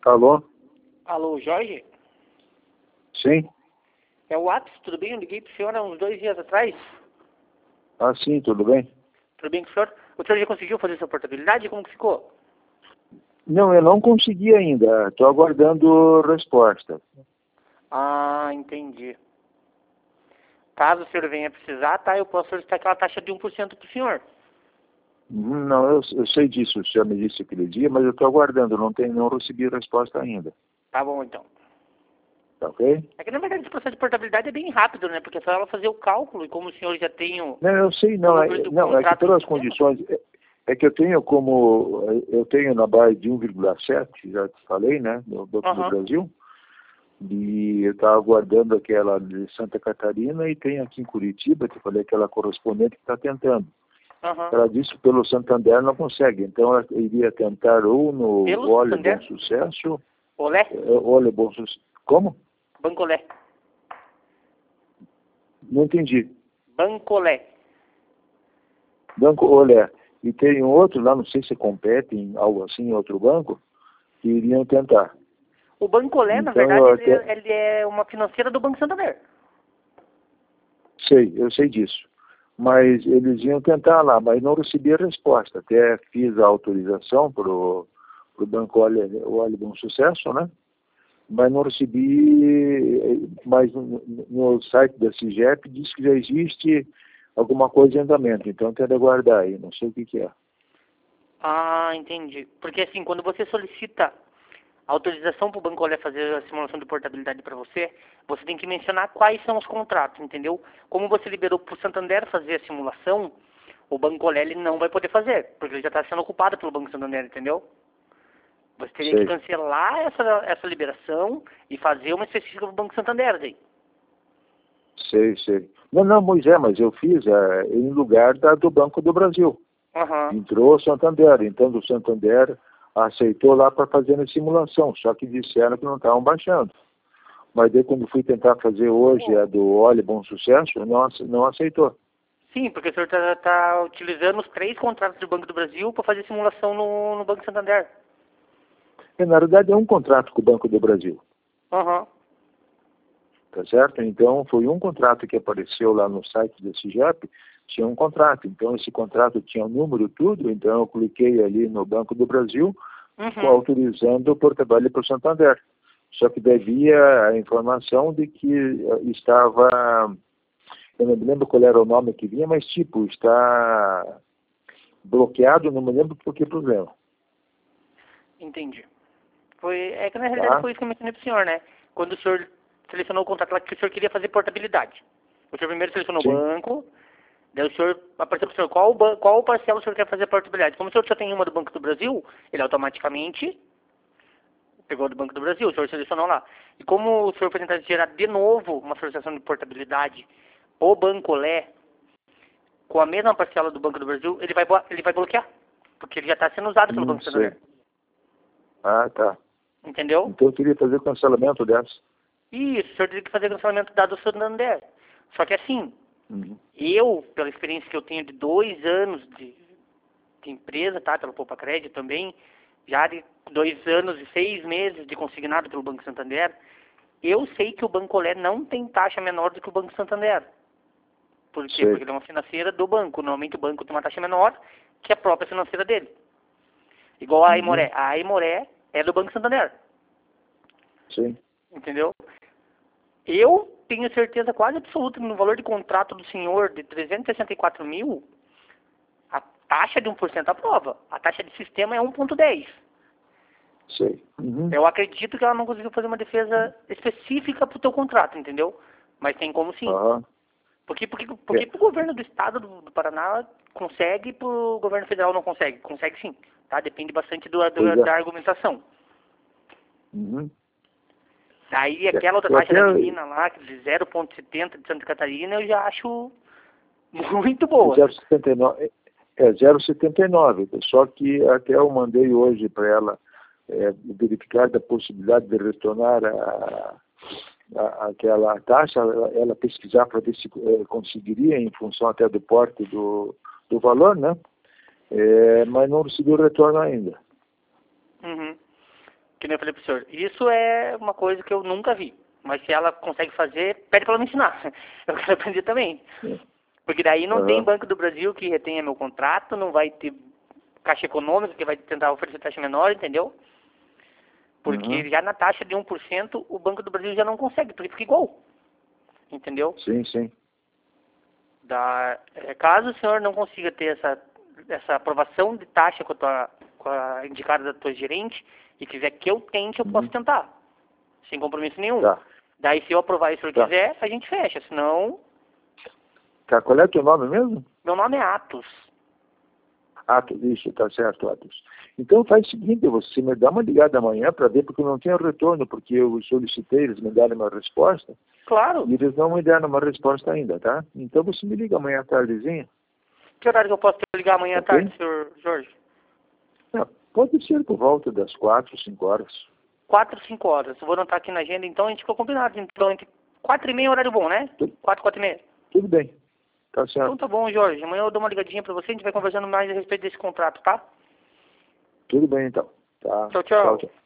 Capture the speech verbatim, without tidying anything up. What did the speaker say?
Alô? Alô, Jorge? Sim? É o Atos, tudo bem? Eu liguei pro senhor há uns dois dias atrás. Ah, sim, tudo bem? Tudo bem com o senhor? O senhor já conseguiu fazer sua portabilidade? Como que ficou? Não, eu não consegui ainda. Estou aguardando resposta. Ah, entendi. Caso o senhor venha precisar, tá? Eu posso solicitar aquela taxa de um por cento pro senhor. Hum, Não, eu, eu sei disso, o senhor me disse aquele dia, mas eu estou aguardando, não, tenho, não recebi resposta ainda. Tá bom, então. Tá ok? É que, na verdade, esse processo de portabilidade é bem rápido, né? Porque é só ela fazer o cálculo, e como o senhor já tem o, Não, eu sei, o não, número é, do não, é que contrato no pelas sistema. condições, é, é que eu tenho como, eu tenho na base de um vírgula sete, já te falei, né, no Banco do Aham. Brasil, e eu estava aguardando aquela de Santa Catarina e tem aqui em Curitiba, te falei, aquela correspondente que está tentando. Aham. Ela disse que pelo Santander não consegue, então ela iria tentar ou no Pelo Olhe Bom Santander? Sucesso, Olé? é, Olhe Bom Sucesso, como? Bancolé. Não entendi. Bancolé. Banco Olé. E tem um outro lá, não sei se compete em algo assim, em outro banco, que iriam tentar. O Bancolé, na Então verdade, eu ele até é, ele é uma financeira do Banco Santander. sei, eu sei disso. Mas eles iam tentar lá, mas não recebi a resposta. Até fiz a autorização para o Banco Olhe, Olhe Bom Sucesso, né? Mas não recebi, mas no, no site da CIGEP diz que já existe alguma coisa em andamento, então tem de aguardar aí, não sei o que, que é. Ah, entendi. Porque assim, quando você solicita autorização para o Banco Olé fazer a simulação de portabilidade para você, você tem que mencionar quais são os contratos, entendeu? Como você liberou para o Santander fazer a simulação, o Banco Olé ele não vai poder fazer, porque ele já está sendo ocupado pelo Banco Santander, entendeu? Você teria que Sei, cancelar essa, essa liberação e fazer uma específica para o Banco Santander daí. sei, sei. Não, não, Moisés, mas eu fiz é, em lugar da, do Banco do Brasil. Aham. Entrou o Santander, então do Santander aceitou lá para fazer a simulação, só que disseram que não estavam baixando. Mas daí quando fui tentar fazer hoje a do Olhe Bom Sucesso, não, ace- não aceitou. Sim, porque o senhor está tá utilizando os três contratos do Banco do Brasil para fazer simulação no, no Banco Santander. E, na verdade é um contrato com o Banco do Brasil, Aham. tá certo? Então foi um contrato que apareceu lá no site da CIGEP, tinha um contrato. Então esse contrato tinha o número tudo, então eu cliquei ali no Banco do Brasil, com- Uhum. autorizando o portabalho para o Santander. Só que devia a informação de que eh, estava, eu não me lembro qual era o nome que vinha, mas tipo, está bloqueado, não me lembro por que problema, Entendi. Foi, é que na realidade tá? foi isso que eu mencionei pro senhor, né? Quando o senhor selecionou o contrato lá que o senhor queria fazer portabilidade. O senhor primeiro selecionou o Sim, banco, daí o senhor apareceu pro senhor qual, ban- qual parcela o senhor quer fazer portabilidade. Como o senhor já tem uma do Banco do Brasil, ele automaticamente pegou do Banco do Brasil, o senhor selecionou lá. E como o senhor foi tentar gerar de novo uma solicitação de portabilidade, o Banco Lé, com a mesma parcela do Banco do Brasil, ele vai, blo- ele vai bloquear. Porque ele já está sendo usado pelo hum, Banco sei. Santander. Ah, tá. Entendeu? Então eu queria fazer o cancelamento dessa. Isso, o senhor teria que fazer cancelamento dado ao Santander. Só que assim, Uhum. eu, pela experiência que eu tenho de dois anos de, de empresa, tá? Pelo Poupa Crédito também, já de dois anos e seis meses de consignado pelo Banco Santander, eu sei que o Banco Olé não tem taxa menor do que o Banco Santander. Por quê? Sei. Porque ele é uma financeira do banco. Normalmente o banco tem uma taxa menor que a própria financeira dele. Igual a Uhum. Aimoré. A Aimoré é do Banco Santander. Sim. Entendeu? Eu tenho certeza quase absoluta no valor de contrato do senhor de trezentos e sessenta e quatro mil, a taxa de um por cento aprova. A taxa de sistema é um vírgula dez. Sei. Uhum. Eu acredito que ela não conseguiu fazer uma defesa específica para o teu contrato, entendeu? Mas tem como sim. Aham. Porque, porque, É. porque pro governo do estado do, do Paraná consegue e pro governo federal não consegue. Consegue sim, tá? Depende bastante do, Pois do, é. da argumentação. Uhum. Daí É. aquela outra Eu taxa até, da menina lá, de zero vírgula setenta de Santa Catarina, eu já acho muito boa. zero vírgula setenta e nove, é é zero vírgula setenta e nove, só que até eu mandei hoje para ela é, verificar da possibilidade de retornar a, a, aquela taxa, ela, ela pesquisar para ver se é, conseguiria, em função até do porte do, do valor, né? É, mas não recebeu retorno ainda. Uhum. Que nem eu falei pro senhor, isso é uma coisa que eu nunca vi. Mas se ela consegue fazer, pede para ela me ensinar. Eu quero aprender também. Porque daí não Uhum. tem Banco do Brasil que retenha meu contrato, não vai ter Caixa Econômica que vai tentar oferecer taxa menor, entendeu? Porque Uhum. já na taxa de um por cento o Banco do Brasil já não consegue, porque fica igual. Entendeu? Sim, sim. Da, é, caso o senhor não consiga ter essa, essa aprovação de taxa com a, tua, com a indicada da tua gerente e quiser que eu tente, eu Uhum. posso tentar. Sem compromisso nenhum. Tá. Daí se eu aprovar e o senhor Tá. quiser, a gente fecha. Senão, Tá, qual é o teu nome mesmo? meu nome é Atos. Atos, isso, tá certo, Atos. Então faz o seguinte, você me dá uma ligada amanhã para ver, porque eu não tenho retorno, porque eu solicitei, eles me deram uma resposta, Claro. e eles não me deram uma resposta ainda, tá? Então você me liga amanhã à tardezinha. Que horário que eu posso te ligar amanhã à Ok. tarde, senhor Jorge? Ah, pode ser por volta das quatro, cinco horas. Quatro, cinco horas. Vou anotar aqui na agenda, então a gente ficou combinado. Então, entre quatro e meia é horário bom, né? Tudo, Quatro, quatro e meia. tudo bem, tá Então certo. tá bom, Jorge. Amanhã eu dou uma ligadinha pra você, a gente vai conversando mais a respeito desse contrato, tá? Tudo bem então. Tá. Tchau, tchau. Tchau, tchau.